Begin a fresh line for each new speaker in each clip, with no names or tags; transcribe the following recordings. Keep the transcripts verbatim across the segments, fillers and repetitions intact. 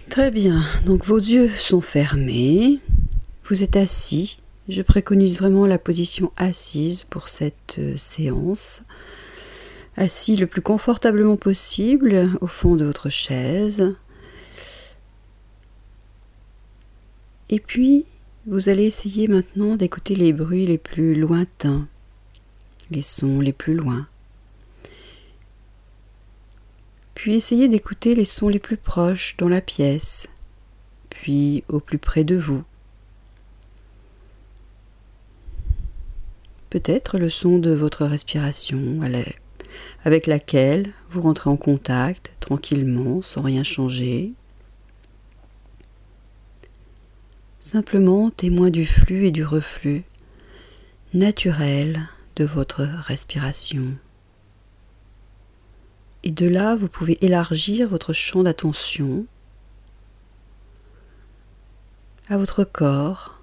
Très bien, donc vos yeux sont fermés, vous êtes assis. Je préconise vraiment la position assise pour cette euh, séance. Assis le plus confortablement possible au fond de votre chaise. Et puis, vous allez essayer maintenant d'écouter les bruits les plus lointains, les sons les plus loin. Puis essayez d'écouter les sons les plus proches dans la pièce, puis au plus près de vous. Peut-être le son de votre respiration avec laquelle vous rentrez en contact tranquillement, sans rien changer. Simplement témoin du flux et du reflux naturel de votre respiration. Et de là, vous pouvez élargir votre champ d'attention à votre corps,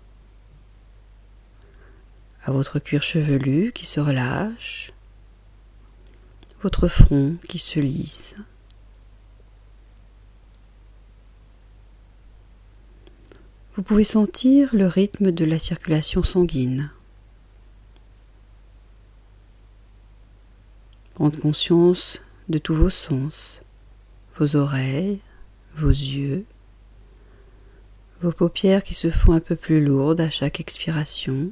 à votre cuir chevelu qui se relâche, votre front qui se lisse. Vous pouvez sentir le rythme de la circulation sanguine. Prendre conscience de tous vos sens, vos oreilles, vos yeux, vos paupières qui se font un peu plus lourdes à chaque expiration.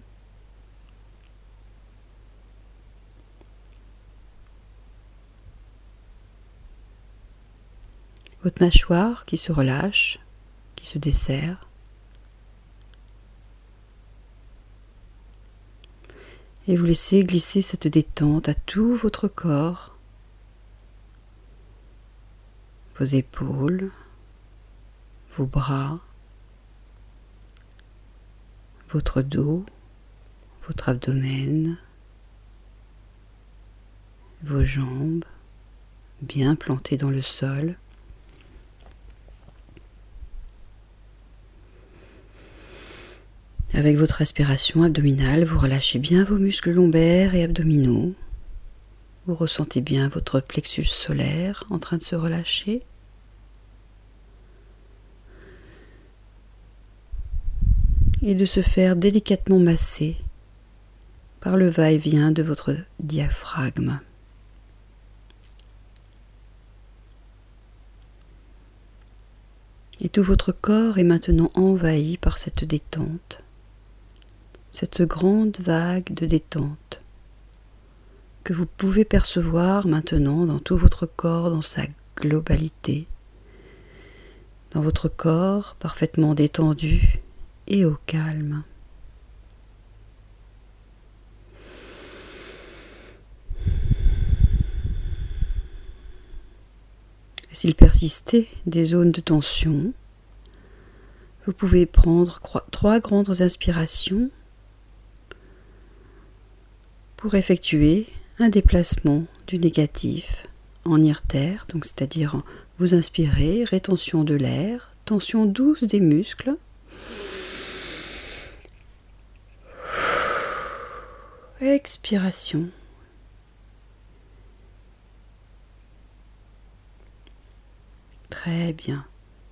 Votre mâchoire qui se relâche, qui se desserre. Et vous laissez glisser cette détente à tout votre corps. Vos épaules, vos bras, votre dos, votre abdomen, vos jambes bien plantées dans le sol. Avec votre respiration abdominale, vous relâchez bien vos muscles lombaires et abdominaux. Vous ressentez bien votre plexus solaire en train de se relâcher. Et de se faire délicatement masser par le va-et-vient de votre diaphragme. Et tout votre corps est maintenant envahi par cette détente, cette grande vague de détente que vous pouvez percevoir maintenant dans tout votre corps, dans sa globalité, dans votre corps parfaitement détendu et au calme. S'il persistait des zones de tension, vous pouvez prendre trois grandes inspirations pour effectuer un déplacement du négatif en irtère, donc c'est-à-dire vous inspirez, rétention de l'air, tension douce des muscles, expiration. Très bien.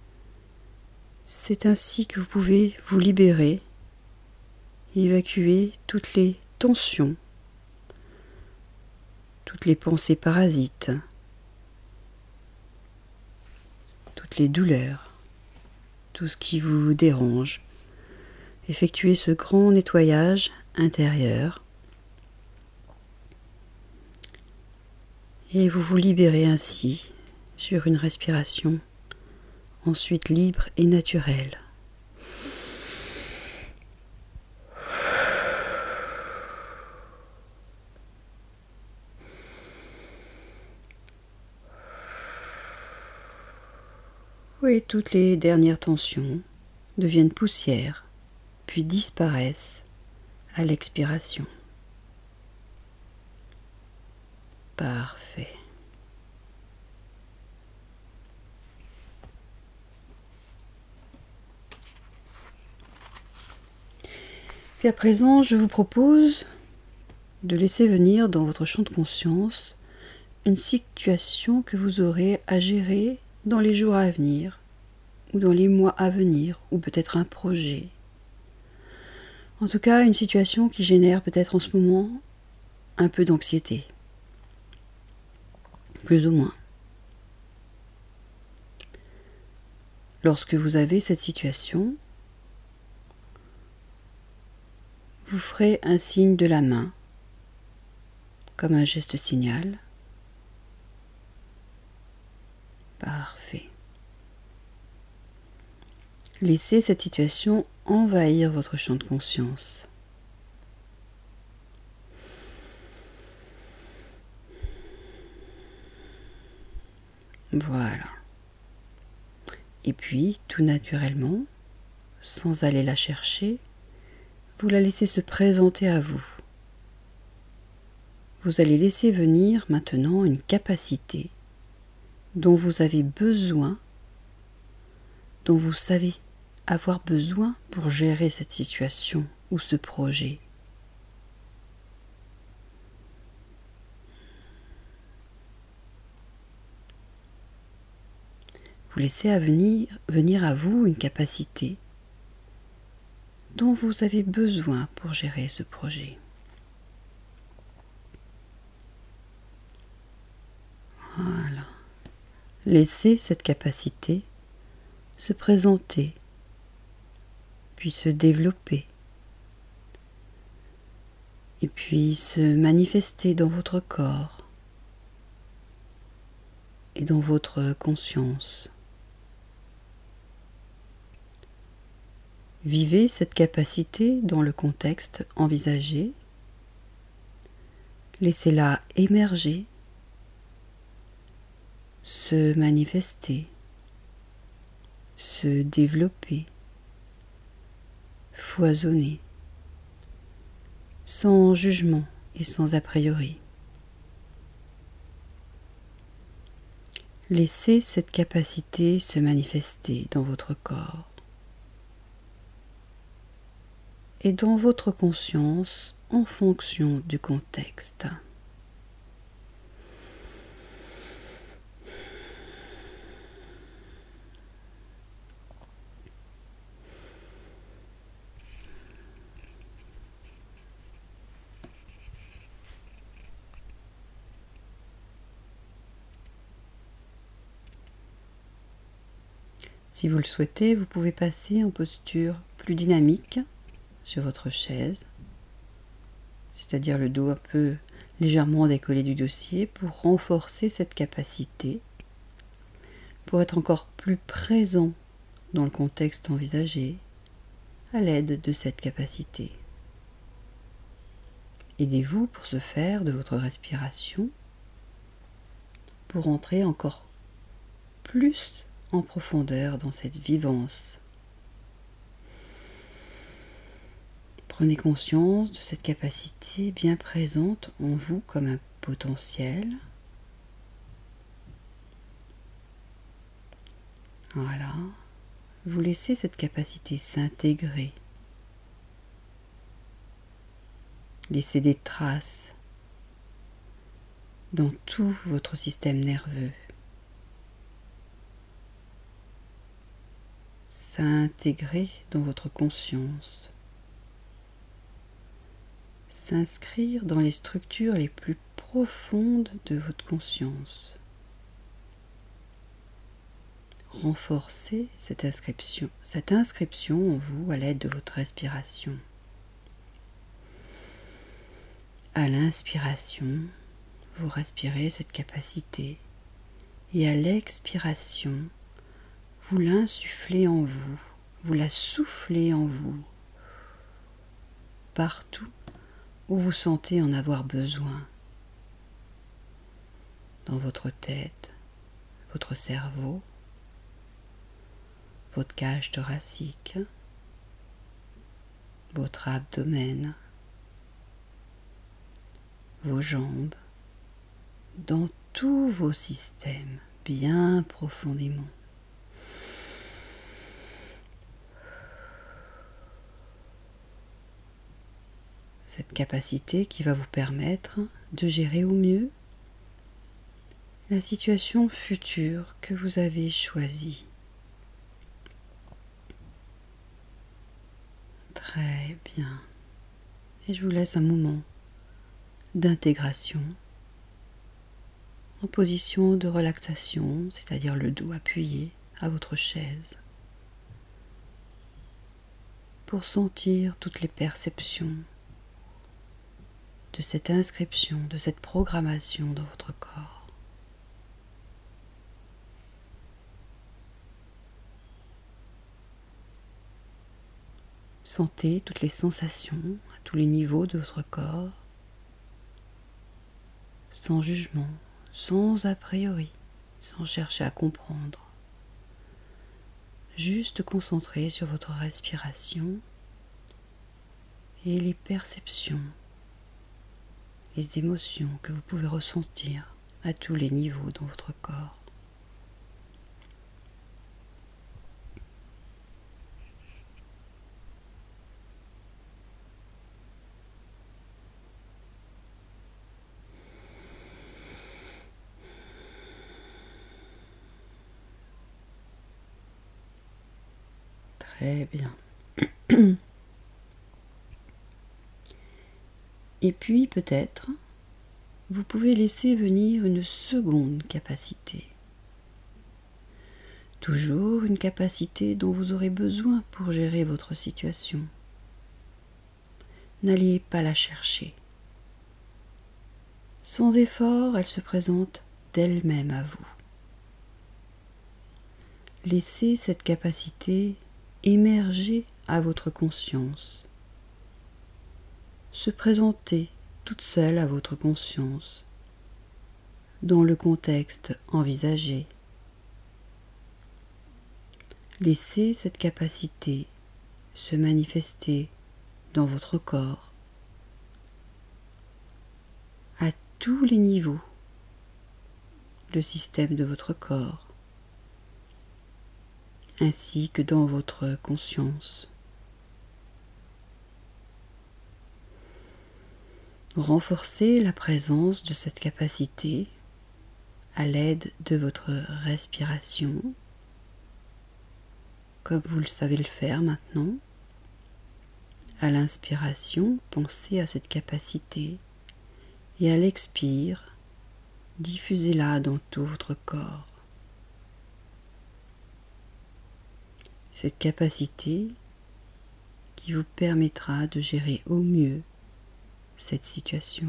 C'est ainsi que vous pouvez vous libérer, évacuer toutes les tensions, toutes les pensées parasites, toutes les douleurs, tout ce qui vous dérange. Effectuez ce grand nettoyage intérieur et vous vous libérez ainsi sur une respiration ensuite libre et naturelle. Et toutes les dernières tensions deviennent poussière, puis disparaissent à l'expiration. Parfait. Et à présent, je vous propose de laisser venir dans votre champ de conscience une situation que vous aurez à gérer dans les jours à venir, ou dans les mois à venir, ou peut-être un projet. En tout cas, une situation qui génère peut-être en ce moment un peu d'anxiété. Plus ou moins. Lorsque vous avez cette situation, vous ferez un signe de la main, comme un geste signal. Parfait. Laissez cette situation envahir votre champ de conscience. Voilà. Et puis, tout naturellement, sans aller la chercher, vous la laissez se présenter à vous. Vous allez laisser venir maintenant une capacité dont vous avez besoin, dont vous savez avoir besoin pour gérer cette situation ou ce projet. Vous laissez à venir, venir à vous une capacité dont vous avez besoin pour gérer ce projet. Voilà. Laissez cette capacité se présenter, puis se développer, et puis se manifester dans votre corps et dans votre conscience. Vivez cette capacité dans le contexte envisagé. Laissez-la émerger, se manifester, se développer, foisonner, sans jugement et sans a priori. Laissez cette capacité se manifester dans votre corps et dans votre conscience en fonction du contexte. Si vous le souhaitez, vous pouvez passer en posture plus dynamique sur votre chaise, c'est-à-dire le dos un peu légèrement décollé du dossier pour renforcer cette capacité, pour être encore plus présent dans le contexte envisagé à l'aide de cette capacité. Aidez-vous pour ce faire de votre respiration pour entrer encore plus en profondeur dans cette vivance. Prenez conscience de cette capacité bien présente en vous comme un potentiel. Voilà. Vous laissez cette capacité s'intégrer. Laissez des traces dans tout votre système nerveux. S'intégrer dans votre conscience. S'inscrire dans les structures les plus profondes de votre conscience. Renforcez cette inscription, cette inscription en vous à l'aide de votre respiration. À l'inspiration, vous respirez cette capacité et à l'expiration, vous l'insufflez en vous, vous la soufflez en vous, partout où vous sentez en avoir besoin, dans votre tête, votre cerveau, votre cage thoracique, votre abdomen, vos jambes, dans tous vos systèmes, bien profondément. Cette capacité qui va vous permettre de gérer au mieux la situation future que vous avez choisie. Très bien. Et je vous laisse un moment d'intégration en position de relaxation, c'est-à-dire le dos appuyé à votre chaise, pour sentir toutes les perceptions de cette inscription, de cette programmation dans votre corps. Sentez toutes les sensations à tous les niveaux de votre corps, sans jugement, sans a priori, sans chercher à comprendre. Juste concentré sur votre respiration et les perceptions, les émotions que vous pouvez ressentir à tous les niveaux dans votre corps. Très bien. Et puis peut-être, vous pouvez laisser venir une seconde capacité. Toujours une capacité dont vous aurez besoin pour gérer votre situation. N'allez pas la chercher. Sans effort, elle se présente d'elle-même à vous. Laissez cette capacité émerger à votre conscience, se présenter toute seule à votre conscience, dans le contexte envisagé. Laissez cette capacité se manifester dans votre corps, à tous les niveaux, le système de votre corps, ainsi que dans votre conscience. Renforcez la présence de cette capacité à l'aide de votre respiration, comme vous le savez le faire maintenant. À l'inspiration, pensez à cette capacité et à l'expire, diffusez-la dans tout votre corps. Cette capacité qui vous permettra de gérer au mieux cette situation.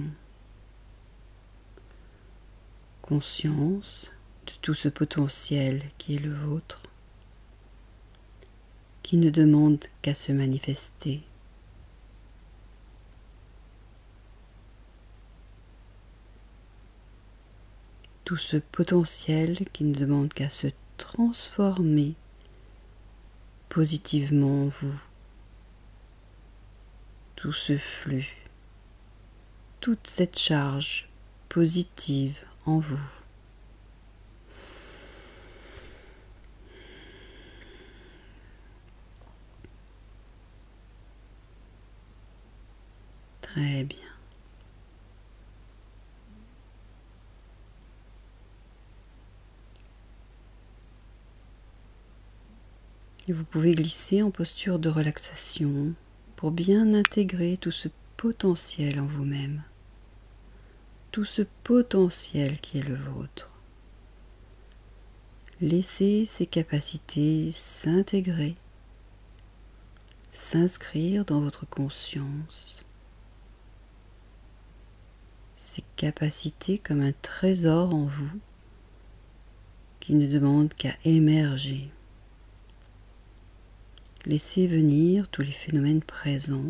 Conscience de tout ce potentiel qui est le vôtre, qui ne demande qu'à se manifester. Tout ce potentiel qui ne demande qu'à se transformer positivement en vous. Tout ce flux, toute cette charge positive en vous. Très bien. Et vous pouvez glisser en posture de relaxation pour bien intégrer tout ce potentiel en vous-même, tout ce potentiel qui est le vôtre. Laissez ces capacités s'intégrer, s'inscrire dans votre conscience. Ces capacités comme un trésor en vous qui ne demande qu'à émerger. Laissez venir tous les phénomènes présents.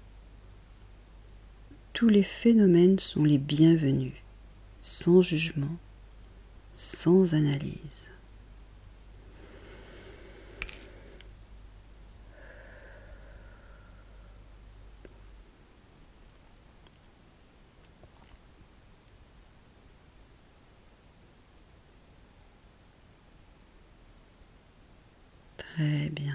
Tous les phénomènes sont les bienvenus, sans jugement, sans analyse. Très bien.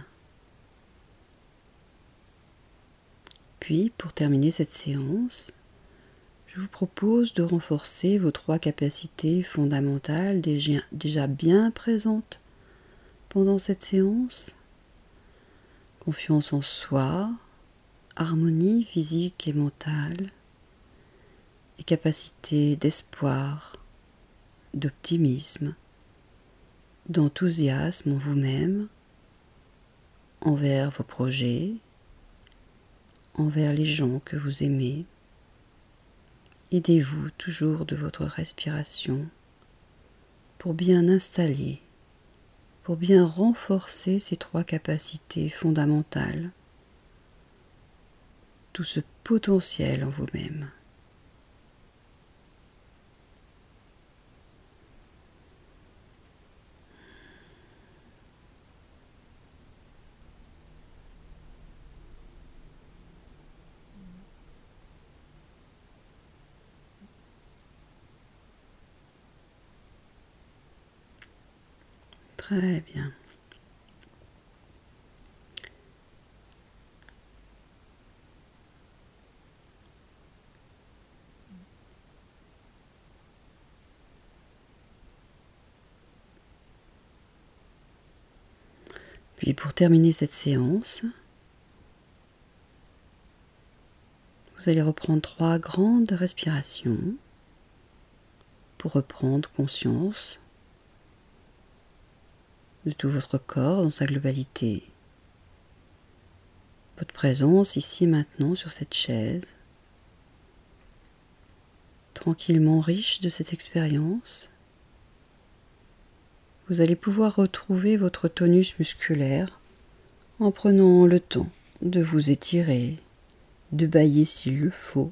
Puis, pour terminer cette séance, je vous propose de renforcer vos trois capacités fondamentales déjà, déjà bien présentes pendant cette séance. Confiance en soi, harmonie physique et mentale et capacité d'espoir, d'optimisme, d'enthousiasme en vous-même, envers vos projets, envers les gens que vous aimez. Aidez-vous toujours de votre respiration pour bien installer, pour bien renforcer ces trois capacités fondamentales, tout ce potentiel en vous-même. Très bien. Puis pour terminer cette séance, vous allez reprendre trois grandes respirations pour reprendre conscience de tout votre corps dans sa globalité. Votre présence ici et maintenant sur cette chaise, tranquillement riche de cette expérience. Vous allez pouvoir retrouver votre tonus musculaire en prenant le temps de vous étirer, de bâiller s'il le faut.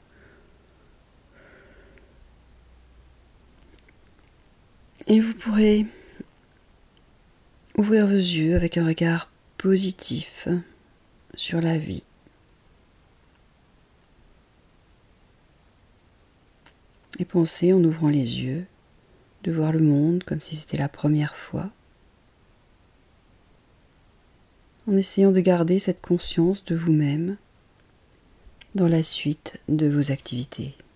Et vous pourrez ouvrir vos yeux avec un regard positif sur la vie. Et pensez en ouvrant les yeux de voir le monde comme si c'était la première fois, en essayant de garder cette conscience de vous-même dans la suite de vos activités.